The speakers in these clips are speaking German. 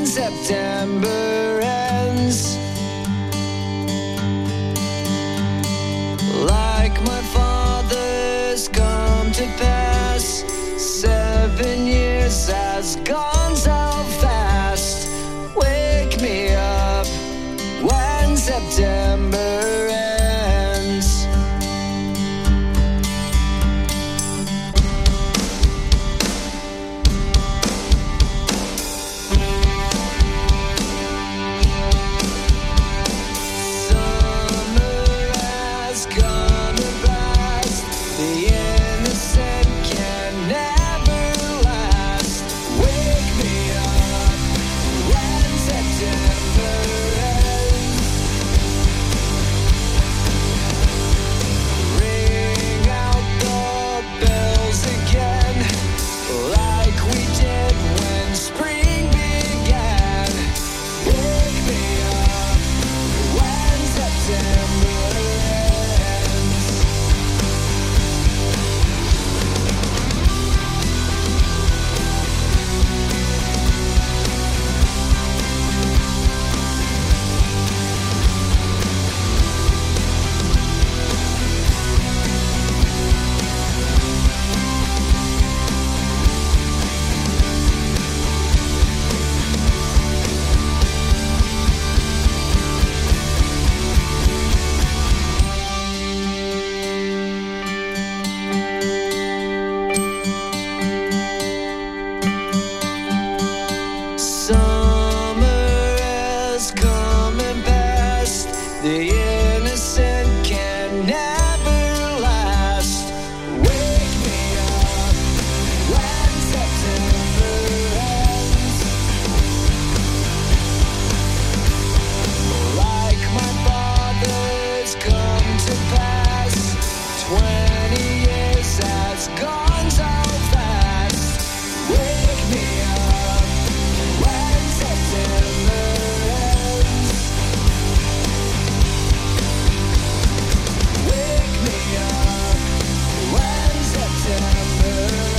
when September ends. Like my father's come to pass, 7 years has gone so fast. Wake me up when September ends. Summer has come and passed. The innocent can never last. Wake me up when September ends. Ring out the bells again, like we did when spring began. Wake me up when September ends. Summer has come and passed. The innocent can never last. Wake me up when September ends. Like my father's come to pass. 20 years has gone so fast. Wake me up when September ends. Wake me up when September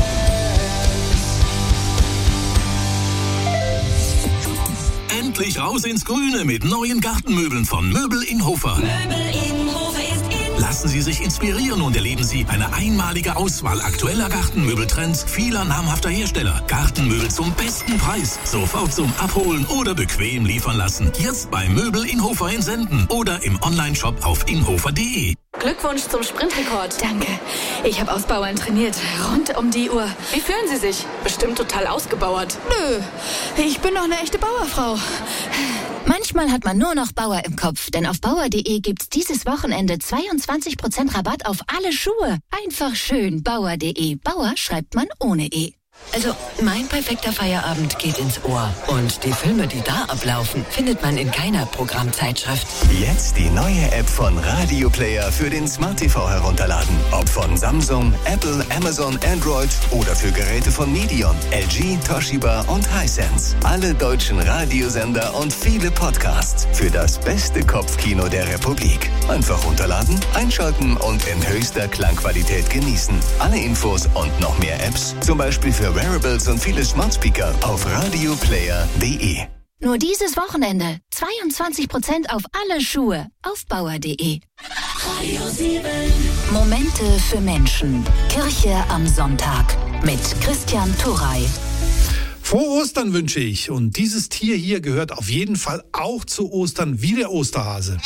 ends. Endlich raus ins Grüne mit neuen Gartenmöbeln von Möbel in Hofer. Möbel in Hofer ist in. Lassen Sie sich inspirieren und erleben Sie eine einmalige Auswahl aktueller Gartenmöbeltrends vieler namhafter Hersteller. Gartenmöbel zum besten Preis. Sofort zum Abholen oder bequem liefern lassen. Jetzt bei Möbel in Hofer in Senden oder im Onlineshop auf inhofer.de. Glückwunsch zum Sprintrekord. Danke. Ich habe Ausbauern trainiert. Rund um die Uhr. Wie fühlen Sie sich? Bestimmt total ausgebauert. Nö, ich bin noch eine echte Bauerfrau. Manchmal hat man nur noch Bauer im Kopf, denn auf bauer.de gibt's dieses Wochenende 22% Rabatt auf alle Schuhe. Einfach schön, bauer.de. Bauer schreibt man ohne E. Also, mein perfekter Feierabend geht ins Ohr. Und die Filme, die da ablaufen, findet man in keiner Programmzeitschrift. Jetzt die neue App von Radio Player für den Smart TV herunterladen. Ob von Samsung, Apple, Amazon, Android oder für Geräte von Medion, LG, Toshiba und Hisense. Alle deutschen Radiosender und viele Podcasts für das beste Kopfkino der Republik. Einfach runterladen, einschalten und in höchster Klangqualität genießen. Alle Infos und noch mehr Apps, zum Beispiel für Wearables und viele Smart Speaker auf radioplayer.de. Nur dieses Wochenende 22% auf alle Schuhe auf bauer.de. Radio 7. Momente für Menschen. Kirche am Sonntag mit Christian Turey. Frohe Ostern wünsche ich. Und dieses Tier hier gehört auf jeden Fall auch zu Ostern wie der Osterhase.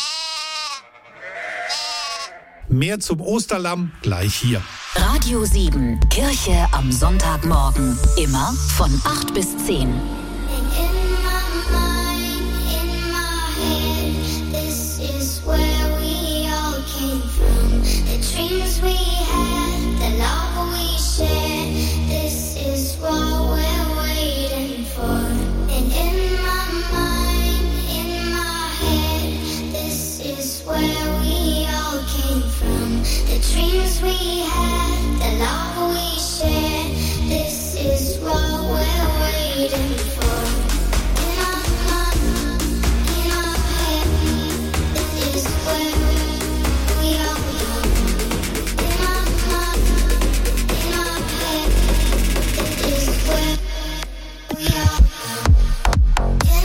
Mehr zum Osterlamm gleich hier. Radio 7, Kirche am Sonntagmorgen. Immer von 8 bis 10. Dreams we had, the love we shared, this is what we're waiting for. In our head, this is where we are young. In our head, this is where we are young.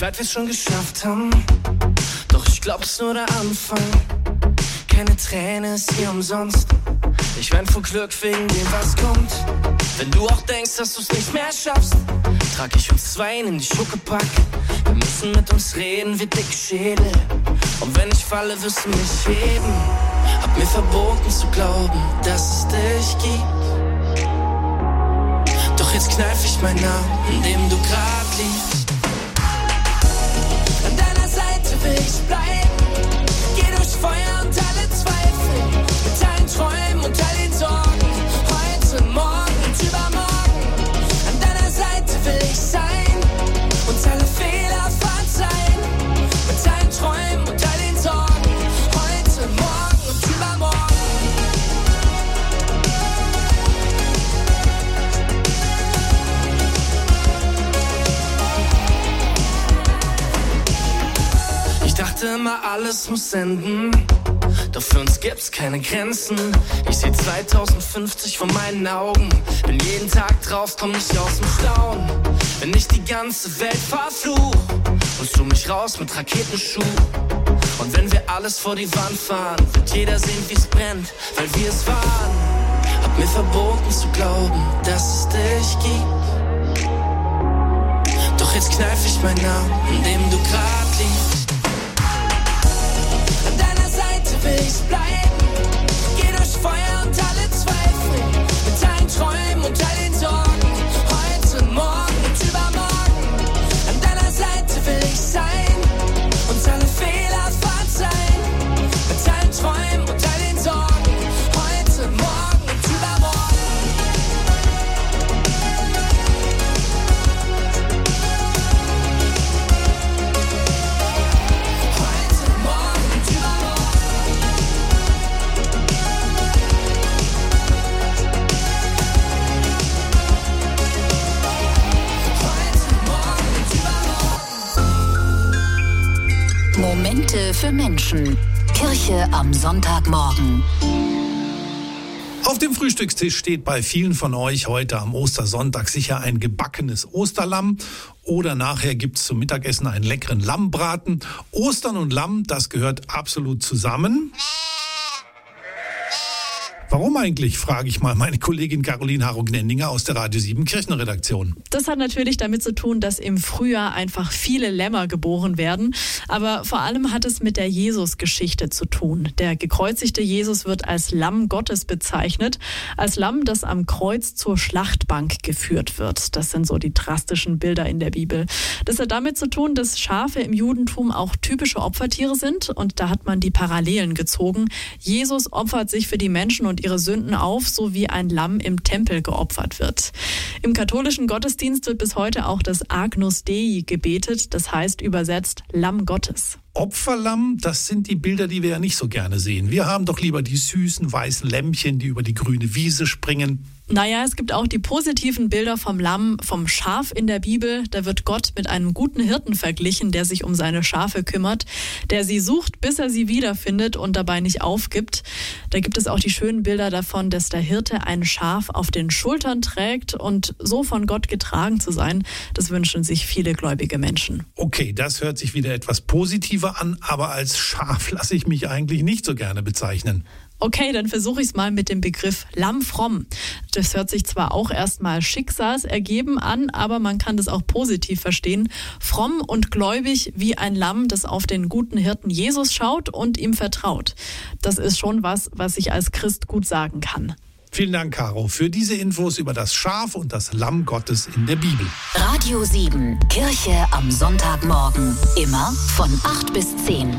weit wir's schon geschafft haben. Doch ich glaub's nur der Anfang. Keine Träne ist hier umsonst. Ich wein vor Glück wegen dem, was kommt. Wenn du auch denkst, dass du's nicht mehr schaffst, trag ich uns zwei in die Schuckepack. Wir müssen mit uns reden wie dicke Schädel. Und wenn ich falle, wirst du mich heben. Hab mir verboten zu glauben, dass es dich gibt. Doch jetzt kneif ich meinen Namen, in dem du grad liegst. An deiner Seite will ich bleiben. Geh durch Feuer und alle Zweifel. Mit allen Träumen und all den Sorgen. Heute, morgen und übermorgen. An deiner Seite will ich sein. Uns alle Fehler verzeihen. Mit allen Träumen und all den Sorgen. Heute, morgen und übermorgen. Ich dachte immer, alles muss enden. Doch für uns gibt's keine Grenzen. Ich seh 2050 vor meinen Augen. Bin jeden Tag drauf, komm nicht aus dem Staunen. Wenn ich die ganze Welt verfluch, holst du mich raus mit Raketenschuh. Und wenn wir alles vor die Wand fahren, wird jeder sehen, wie's brennt, weil wir es waren. Hab mir verboten zu glauben, dass es dich gibt. Doch jetzt kneif ich meinen Namen, in dem du grad liegst. An deiner Seite will ich bleiben. Geh durch Feuer und alle Zweifel. Mit allen Träumen und all den Sorgen. Heute, morgen und übermorgen. An deiner Seite will ich sein. Uns alle Fehler verzeihen. Mit allen Träumen und all den Sorgen. Heute, morgen und übermorgen. Heute, morgen und übermorgen. Heute, morgen und übermorgen. Momente für Menschen. Kirche am Sonntagmorgen. Auf dem Frühstückstisch steht bei vielen von euch heute am Ostersonntag sicher ein gebackenes Osterlamm oder nachher gibt's zum Mittagessen einen leckeren Lammbraten. Ostern und Lamm, das gehört absolut zusammen. Warum eigentlich, frage ich mal meine Kollegin Caroline Harro-Gnendinger aus der Radio 7 Kirchenredaktion. Das hat natürlich damit zu tun, dass im Frühjahr einfach viele Lämmer geboren werden. Aber vor allem hat es mit der Jesus-Geschichte zu tun. Der gekreuzigte Jesus wird als Lamm Gottes bezeichnet. Als Lamm, das am Kreuz zur Schlachtbank geführt wird. Das sind so die drastischen Bilder in der Bibel. Das hat damit zu tun, dass Schafe im Judentum auch typische Opfertiere sind. Und da hat man die Parallelen gezogen. Jesus opfert sich für die Menschen und ihre Sünden auf, so wie ein Lamm im Tempel geopfert wird. Im katholischen Gottesdienst wird bis heute auch das Agnus Dei gebetet, das heißt übersetzt Lamm Gottes. Opferlamm, das sind die Bilder, die wir ja nicht so gerne sehen. Wir haben doch lieber die süßen weißen Lämmchen, die über die grüne Wiese springen. Naja, es gibt auch die positiven Bilder vom Lamm, vom Schaf in der Bibel. Da wird Gott mit einem guten Hirten verglichen, der sich um seine Schafe kümmert, der sie sucht, bis er sie wiederfindet und dabei nicht aufgibt. Da gibt es auch die schönen Bilder davon, dass der Hirte ein Schaf auf den Schultern trägt und so von Gott getragen zu sein, das wünschen sich viele gläubige Menschen. Okay, das hört sich wieder etwas positiver an, aber als Schaf lasse ich mich eigentlich nicht so gerne bezeichnen. Okay, dann versuche ich es mal mit dem Begriff Lammfromm. Das hört sich zwar auch erstmal schicksalsergeben an, aber man kann das auch positiv verstehen. Fromm und gläubig wie ein Lamm, das auf den guten Hirten Jesus schaut und ihm vertraut. Das ist schon was ich als Christ gut sagen kann. Vielen Dank, Caro, für diese Infos über das Schaf und das Lamm Gottes in der Bibel. Radio 7, Kirche am Sonntagmorgen. Immer von 8 bis 10.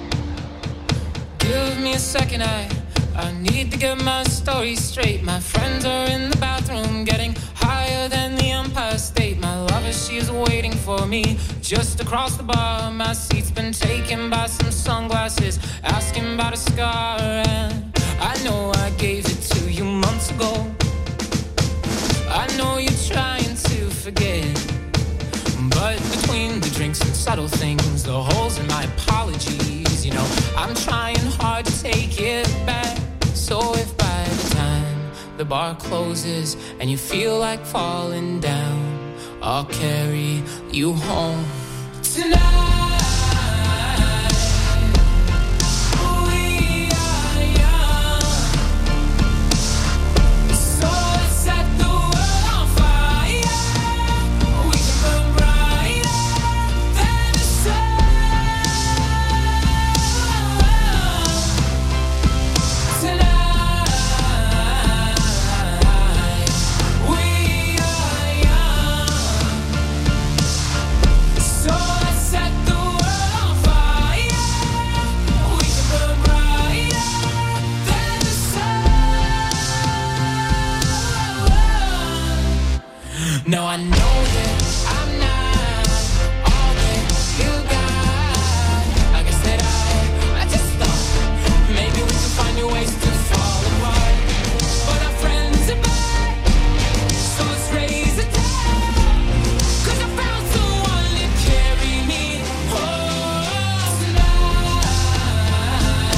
Give me a second, I need to get my story straight. My friends are in the bathroom getting higher than the Empire State. My lover, she's waiting for me just across the bar. My seat's been taken by some sunglasses, asking about a scar. And I know I gave it to you months ago. I know you're trying to forget, but between the drinks and subtle things, the holes in my apologies, you know, I'm trying hard to take it back. So if by the time the bar closes and you feel like falling down, I'll carry you home No, I know that I'm not all that you got. I guess that I just thought maybe we could find new ways to fall apart. But our friends are back, so let's raise a toast. 'Cause I found someone to carry me home tonight.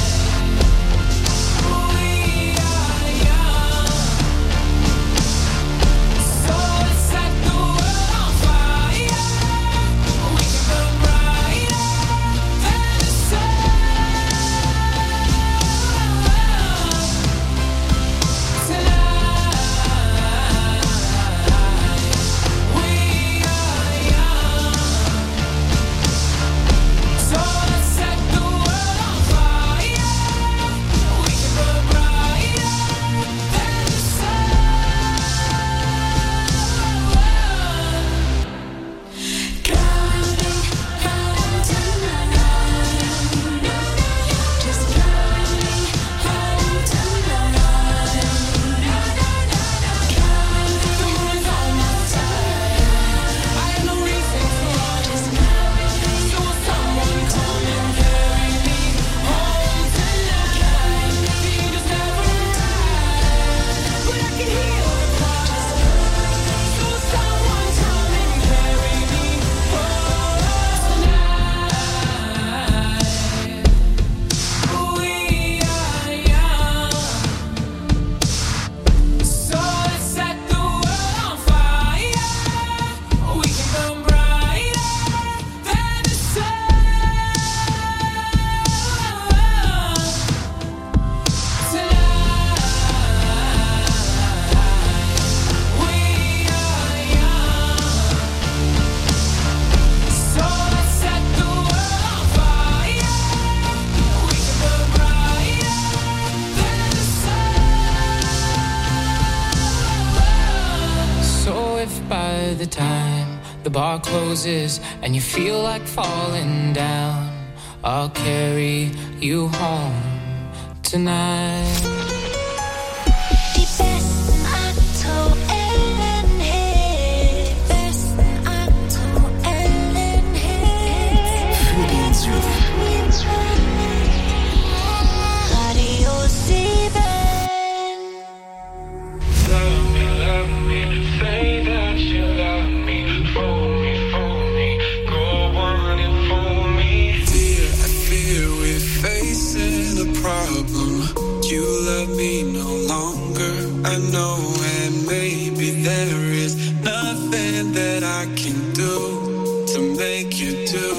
We are young, so let's set the world on fire. We can burn brighter than the sun tonight. We are young, so let's set the world on fire. We can burn brighter than the sun. So if by the time the bar closes and you feel like falling down, I'll carry you home tonight. Die besten aktuellen Hits. Für den Süden. Radio 7. Love me, say that you love me. Fool me, go on and fool me. Dear, I fear we're facing a problem. You love me no longer, I know, and maybe there is nothing that I can do to make you do.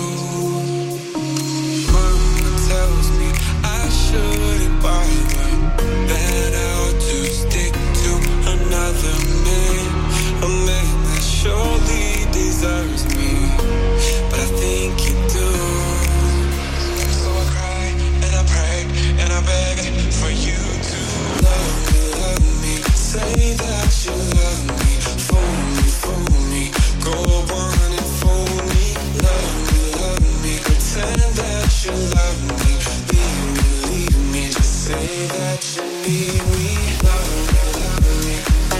Mama tells me I shouldn't bother, that I ought to stick to another man, a man that surely deserves me, but I think you do. So I cry and I pray and I beg for you to love me, say that you love me, fool me, go on and fool me, love me, pretend that you love me, leave me, just say that you need me, love me,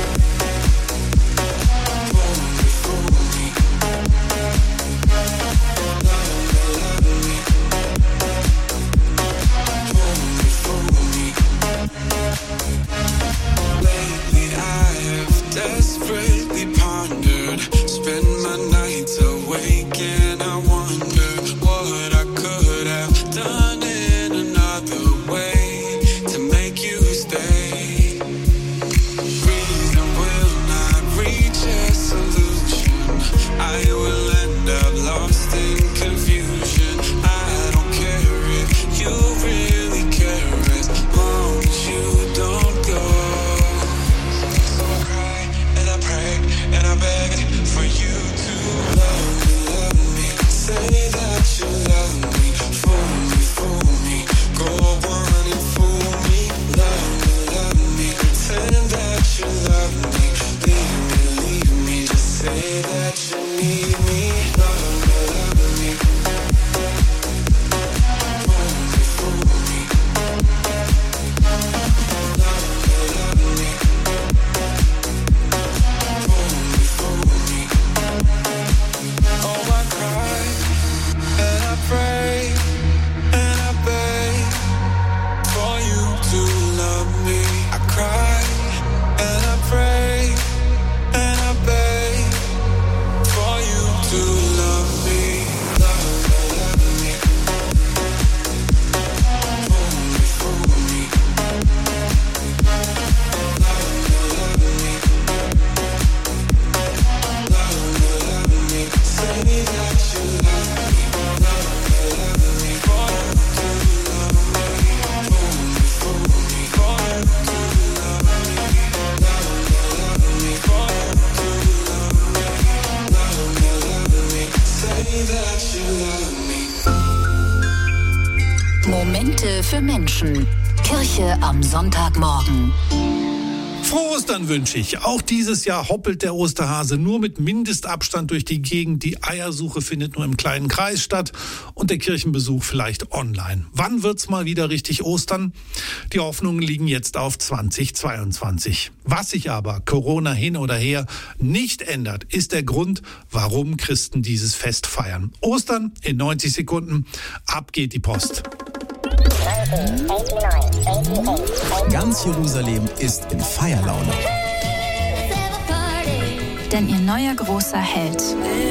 fool me, lately I have desperately pondered, spend my nights awake and I wonder what I could have done in another way to make you stay. Reason will not reach a solution, I will end up lost in confusion. that you need me. Love me, love me. Momente für Menschen. Kirche am Sonntagmorgen. Frohe Ostern wünsche ich. Auch dieses Jahr hoppelt der Osterhase nur mit Mindestabstand durch die Gegend. Die Eiersuche findet nur im kleinen Kreis statt und der Kirchenbesuch vielleicht online. Wann wird's mal wieder richtig Ostern? Die Hoffnungen liegen jetzt auf 2022. Was sich aber, Corona hin oder her, nicht ändert, ist der Grund, warum Christen dieses Fest feiern. Ostern in 90 Sekunden. Ab geht die Post. Ganz Jerusalem ist in Feierlaune. Denn ihr neuer großer Held,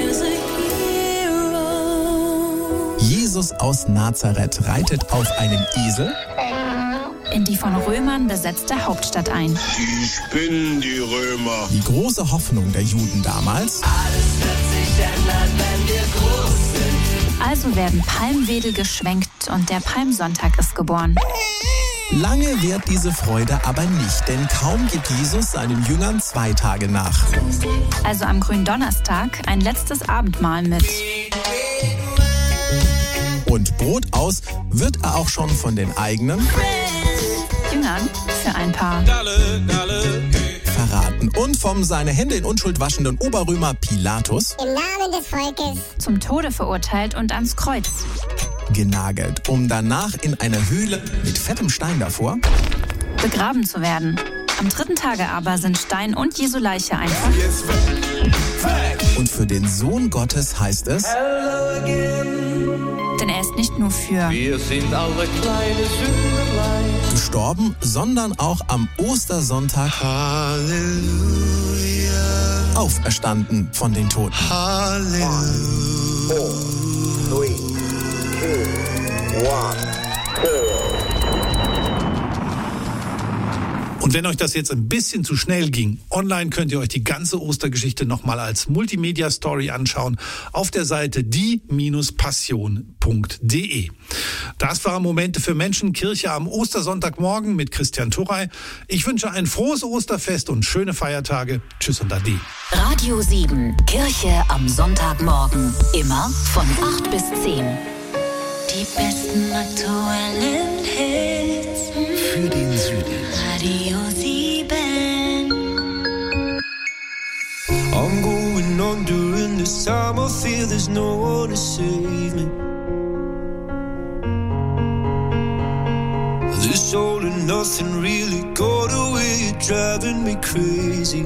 Jesus aus Nazareth, reitet auf einem Esel in die von Römern besetzte Hauptstadt ein. Ich bin die Römer. Die große Hoffnung der Juden damals. Alles wird sich ändern, wenn wir groß sind. Also werden Palmwedel geschwenkt und der Palmsonntag ist geboren. Lange währt diese Freude aber nicht, denn kaum gibt Jesus seinen Jüngern 2 Tage nach. Also am Gründonnerstag ein letztes Abendmahl mit. Und Brot aus wird er auch schon von den eigenen Jüngern für ein paar verraten. Und vom seine Hände in Unschuld waschenden Oberrömer Pilatus im Namen des Volkes zum Tode verurteilt und ans Kreuz genagelt, um danach in einer Höhle mit fettem Stein davor begraben zu werden. Am 3. Tage aber sind Stein und Jesu Leiche einfach. Und für den Sohn Gottes heißt es: Denn er ist nicht nur für wir sind alle kleine Sündlein gestorben, sondern auch am Ostersonntag Halleluja. Auferstanden von den Toten. Halleluja. 4, 3, 2, 1, 2. Und wenn euch das jetzt ein bisschen zu schnell ging, online könnt ihr euch die ganze Ostergeschichte nochmal als Multimedia-Story anschauen auf der Seite die-passion.de. Das waren Momente für Menschen, Kirche am Ostersonntagmorgen mit Christian Turrey. Ich wünsche ein frohes Osterfest und schöne Feiertage. Tschüss und Ade. Radio 7, Kirche am Sonntagmorgen. Immer von 8 bis 10. Die besten aktuellen Hits Für den Süden. Radio 7. I'm going on during this time. I feel there's no one to save me. This all and nothing really got away, driving me crazy.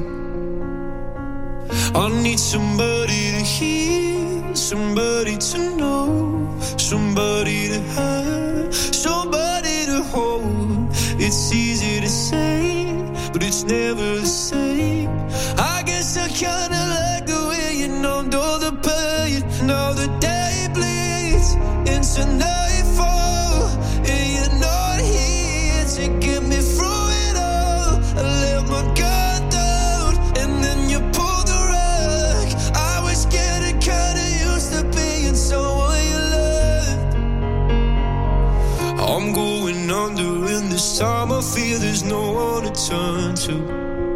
I need somebody to hear, somebody to know, somebody to have, somebody to hold. It's easy to say, but it's never the same. I guess I kinda like the way you numbed all the pain. Now the day bleeds into nightfall, and you're not here to get me through it all. I let my guard down, and then you pulled the rug. I was getting kinda used to being someone you loved. I'm going under in this time. I feel there's no one to turn to.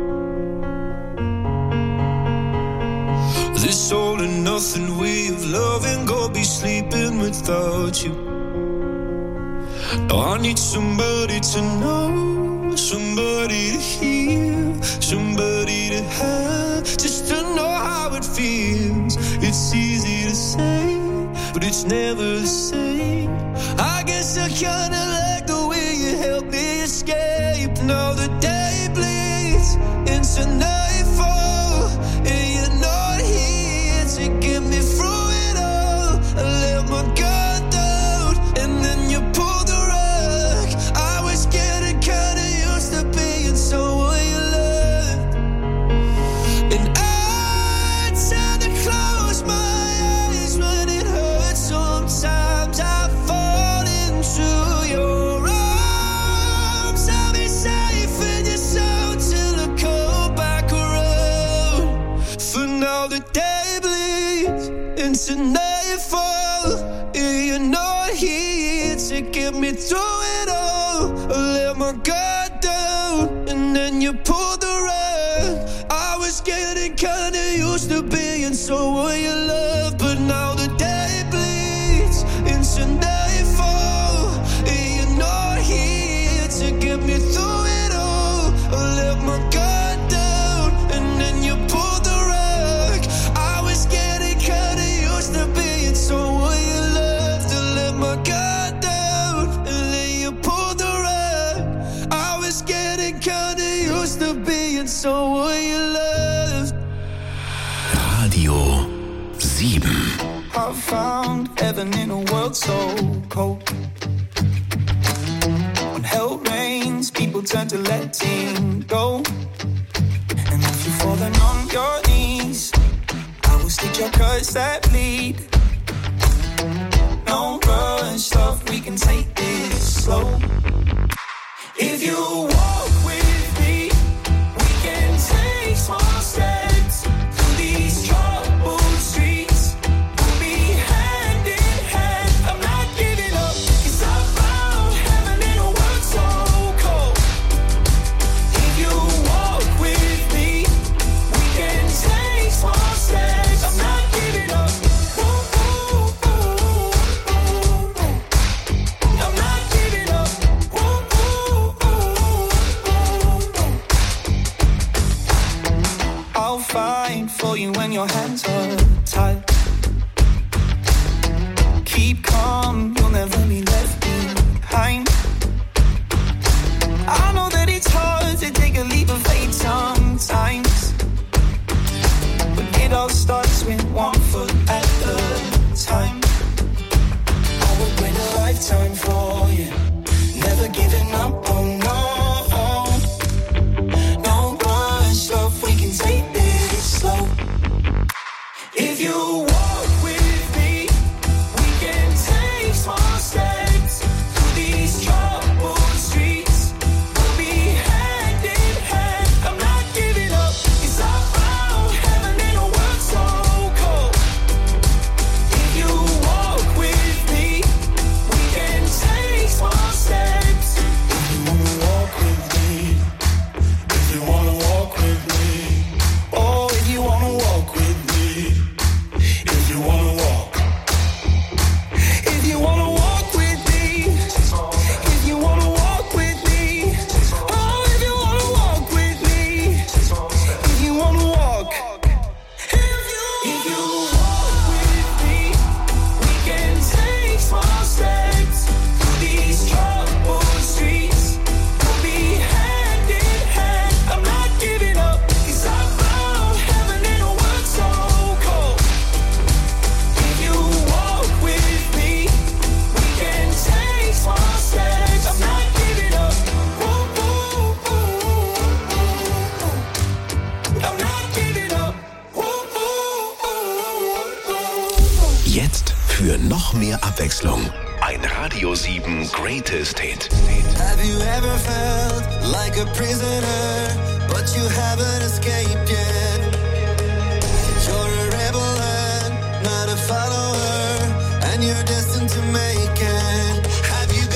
This all and nothing way of loving, go be sleeping without you. Now I need somebody to know, somebody to hear, somebody to have, just to know how it feels. It's easy to say, but it's never the same. I guess I kinda like the way you help me escape. Now the day bleeds into nightfall, and you're not here to get me through it all. I let my guard down, and then you pulled the rug. I was getting kinda used to being someone you loved, and I tend to close my eyes when it hurts. Sometimes I fall into your arms. I'll be safe in your soul till I come back around. For now the day bleeds into nightfall, and you're not here to get me through it all. I let my guard down, and then you pulled the rug. I was getting kinda used to being someone you love, but now the day bleeds into nightfall, and you're not here to get me through it all. I let my guard down, and then you pulled the rug. I was getting kinda used to being someone you loved. I let my guard down, and then you pulled the rug. I was getting kinda used to being someone you loved. Radio 7. I found heaven in a world so cold. When hell rains, people turn to letting go. And if you're falling on your knees, I will stitch your cuts that bleed. No rush, love, we can take this slow. If you walk with me, we can take small steps through these troubled streets. We'll be hand in hand. I'm not giving up, 'cause I found heaven in a world so cold. If you walk with me, we can take small steps. I'm not giving up. Ooh, ooh, ooh, ooh. I'm not giving up. Ooh, ooh, ooh, ooh. I'll fight for you when your hands are tied. Keep calm, you'll never be left behind. I know that it's hard to take a leap of faith sometimes, but it all starts with one foot at a time. I would wait a lifetime for you, never giving up, oh no. No rush, love, we can take this slow. If you walk with me, we can take small steps through these troubled streets. We'll be hand in hand. I'm not giving up, 'cause I found heaven in a world so cold. If you walk with me, we can take small steps. If you wanna walk with me, if you wanna walk with me, oh, if you wanna walk with me, if you wanna walk, if you wanna walk with me, if you wanna walk with me, oh, if you wanna walk with me, if you wanna walk, if you walk with me, we can take small steps through these troubled streets. We'll be hand in hand. I'm not giving up, 'cause I found heaven in a world so cold. If you walk with me, we can take small steps. I'm not giving up. Ooh, ooh, ooh, ooh. I'm not giving up. Ooh, ooh, ooh, ooh. Jetzt für noch mehr Abwechslung. Ein Radio 7 Greatest Hit. Have you ever felt like a prisoner, but you haven't escaped yet? You're a rebel and not a follower, and you're destined to make it. Have you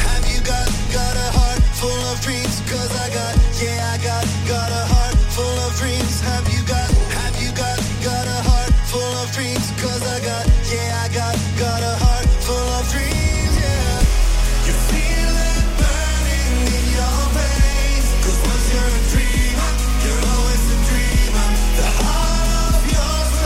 got a heart full of dreams? 'Cause I got a heart full of dreams. Have you got a heart full of dreams? 'Cause I got a heart full of dreams, yeah. You feel it burning in your veins, 'cause once you're a dreamer, you're always a dreamer. The heart of yours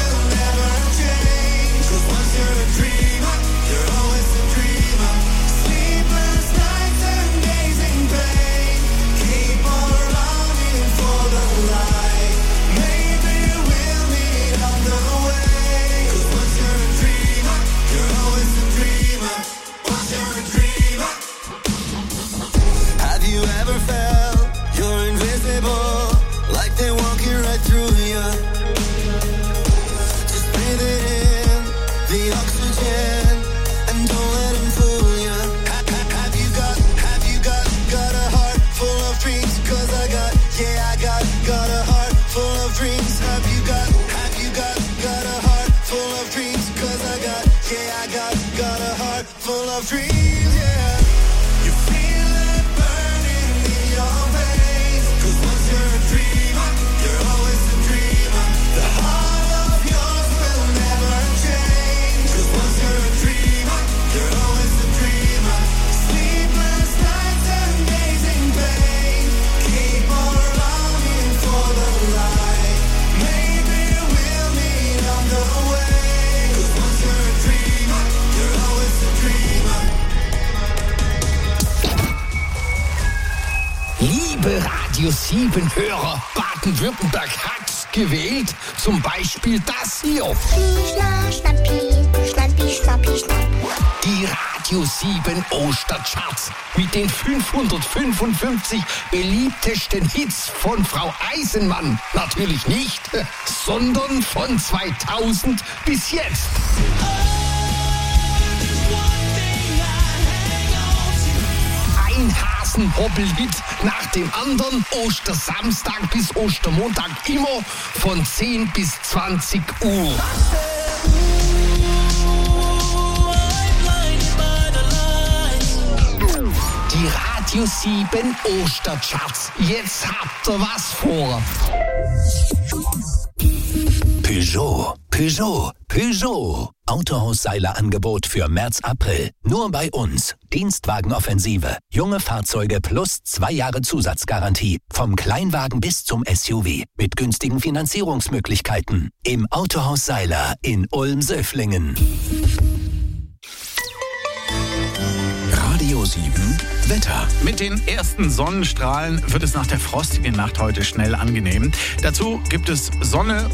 of dreams, yeah. You feel it burning in your veins. 'Cause once you're a dreamer, you're always a dreamer. The heart of yours will never change. 'Cause once you're a dreamer, you're always a dreamer. Sleepless nights and days in pain. Keep on longing for the light. Maybe we'll meet on the way. 'Cause once you're a dreamer, you're always a dreamer. Liebe Radio 7 Hörer, Baden-Württemberg hat's gewählt. Zum Beispiel das hier. Die Radio 7 Ostercharts mit den 555 beliebtesten Hits von Frau Eisenmann. Natürlich nicht, sondern von 2000 bis jetzt. Ein Hasenhoppel-Hit nach dem anderen, Ostersamstag bis Ostermontag, immer von 10 bis 20 Uhr. Die Radio 7 Ostercharts. Jetzt habt ihr was vor. Peugeot. Autohaus Seiler Angebot für März, April. Nur bei uns. Dienstwagenoffensive. Junge Fahrzeuge plus 2 Jahre Zusatzgarantie. Vom Kleinwagen bis zum SUV. Mit günstigen Finanzierungsmöglichkeiten. Im Autohaus Seiler in Ulm-Söflingen. Radio 7 Wetter. Mit den ersten Sonnenstrahlen wird es nach der frostigen Nacht heute schnell angenehm. Dazu gibt es Sonne